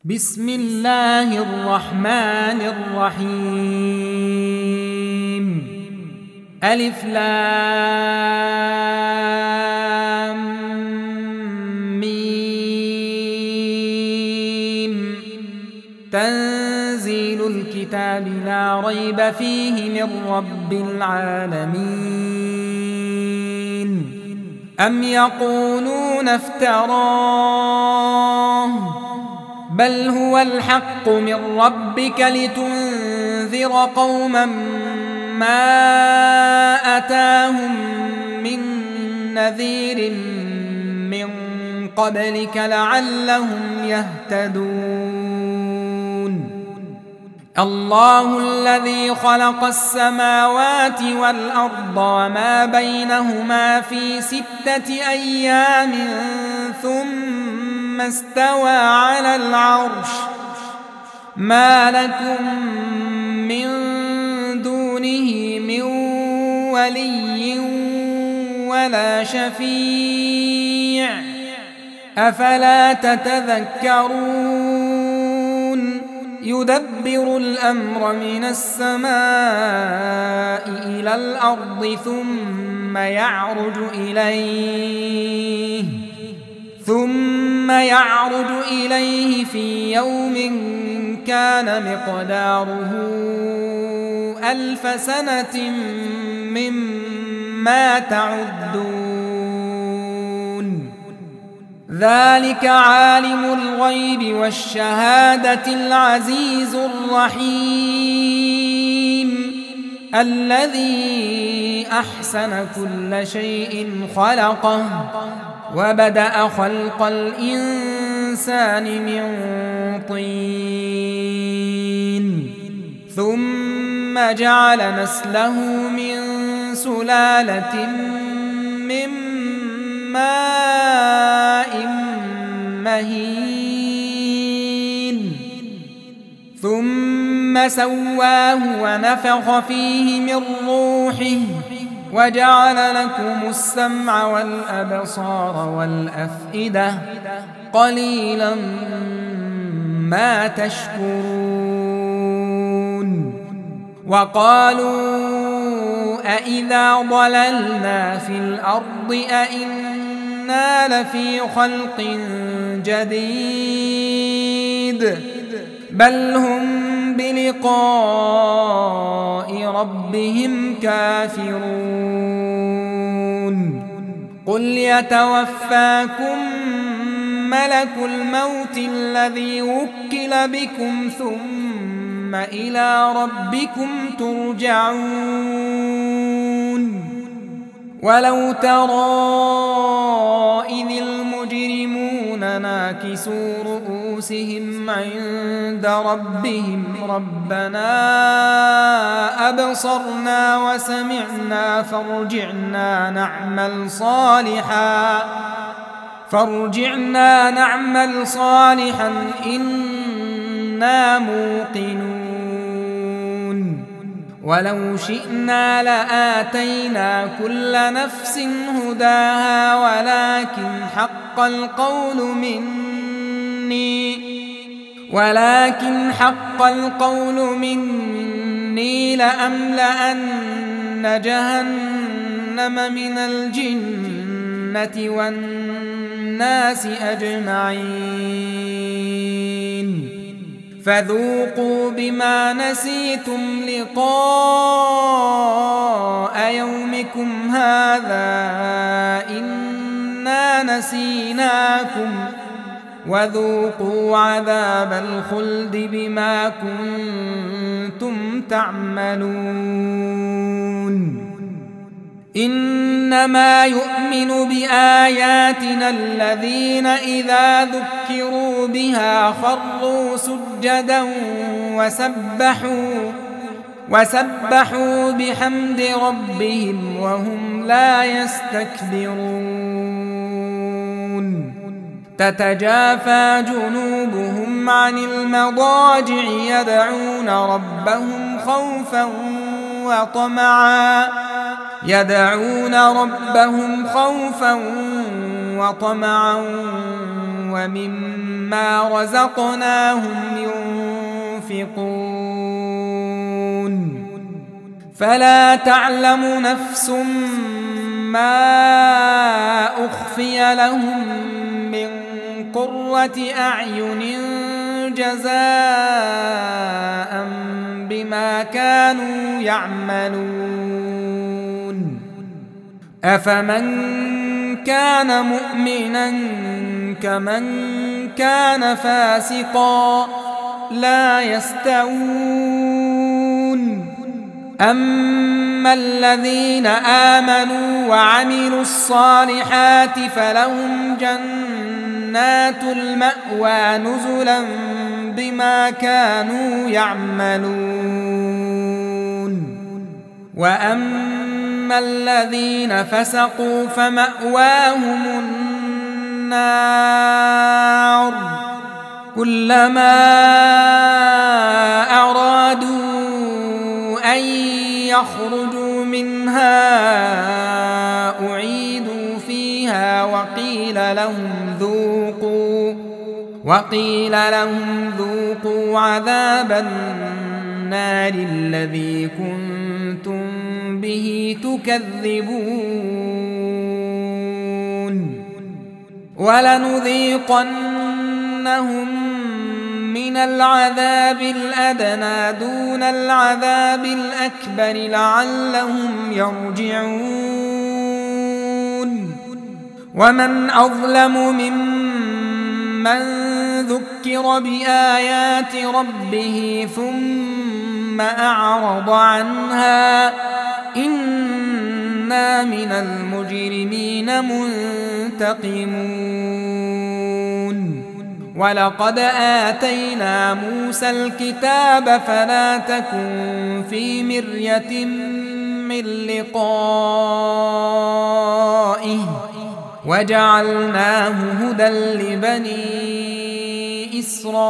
بسم الله الرحمن الرحيم. ألف لام ميم. تنزيل الكتاب لا ريب فيه من رب العالمين. أم يقولون افتراه بل هو الحق من ربك لتنذر قوما ما أتاهم من نذير من قبلك لعلهم يهتدون. الله الذي خلق السماوات والأرض وما بينهما في 6 أيام ثم استوى على العرش. ما لكم من دونه من ولي ولا شفيع أفلا تتذكرون. يدبر الأمر من السماء إلى الأرض ثم يعرج إليه في يوم كان مقداره 1000 سنة مما تعدون. ذلك عالم الغيب والشهادة العزيز الرحيم الذي أحسن كل شيء خلقه وبدأ خلق الإنسان من طين ثم جعل نسله من سلالة من ماء مهين ثم سواه ونفخ فيه من روحه وجعل لكم السمع والأبصار والأفئدة قليلا ما تشكرون. وقالوا أإذا ضللنا في الأرض أإنا لفي خلق جديد بل هم بلقاء ربهم كافرون. قل يتوفاكم ملك الموت الذي وكل بكم ثم إلى ربكم ترجعون. ولو ترى إذ المجرمون ناكسوا رؤوسهم عند ربهم ربنا أبصرنا وسمعنا فارجعنا نعمل صالحا إنا موقنون. ولو شئنا لآتينا كل نفس هداها ولكن حق القول مني لأملأن جهنم من الجنة والناس أجمعين. فذوقوا بما نسيتم لقاء يومكم هذا إنا نسيناكم وذوقوا عذاب الخلد بما كنتم تعملون. إنما يؤمن بآياتنا الذين إذا ذكروا بها خروا سجدا وسبحوا بحمد ربهم وهم لا يستكبرون. تتجافى جنوبهم عن المضاجع يدعون ربهم خوفا وطمعا ومما رزقناهم ينفقون فلا تعلم نفس ما أخفي لهم من قرة أعين جزاء بما كانوا يعملون أفمن كان مؤمنا كمن كان فاسقا لا يستوون أما الذين آمنوا وعملوا الصالحات فلهم جنات المأوى نزلا بما كانوا يعملون وأما الذين فسقوا فمأواهم النار كلما أرادوا أن يخرجوا منها أعيدوا فيها وقيل لهم ذوقوا عذاب النار الذي كنتم به تكذبون ولنذيقنهم من العذاب الأدنى دون العذاب الأكبر لعلهم يرجعون ومن أظلم ممن ذكر بآيات ربه ثم أعرض عنها إنا من المجرمين منتقمون ولقد آتينا موسى الكتاب فلا تكن في مرية من لقائه وجعلناه هدى لبني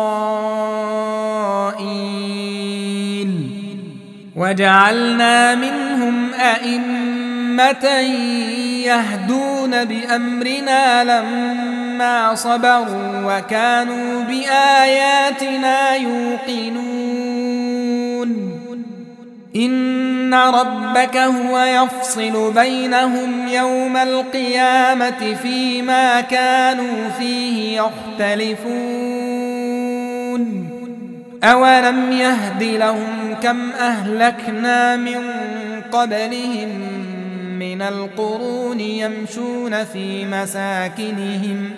إسرائيل وجعلنا منهم أئمة يهدون بأمرنا لما صبروا وكانوا بآياتنا يوقنون إن ربك هو يفصل بينهم يوم القيامة فيما كانوا فيه يختلفون أولم يهد لهم كم أهلكنا من قبلهم من القرون يمشون في مساكنهم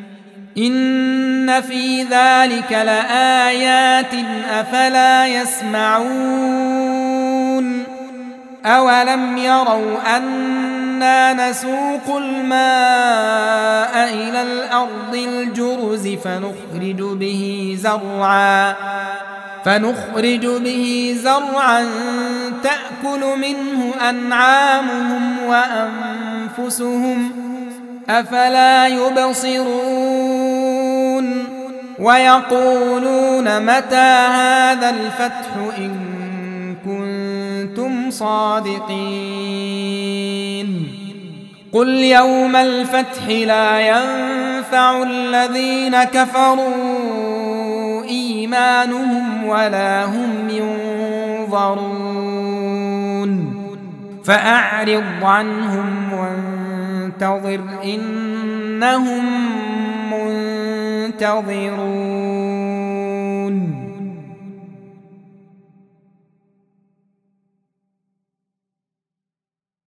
إن في ذلك لآيات أفلا يسمعون أولم يروا أنا نسوق الماء إلى الأرض الجرز فنخرج به زرعا تأكل منه أنعامهم وأنفسهم أفلا يبصرون ويقولون متى هذا الفتح إن كنتم صادقين قل يوم الفتح لا ينفع الذين كفروا إيمانهم ولا هم ينظرون فأعرض عنهم وانتظر إنهم منتظرون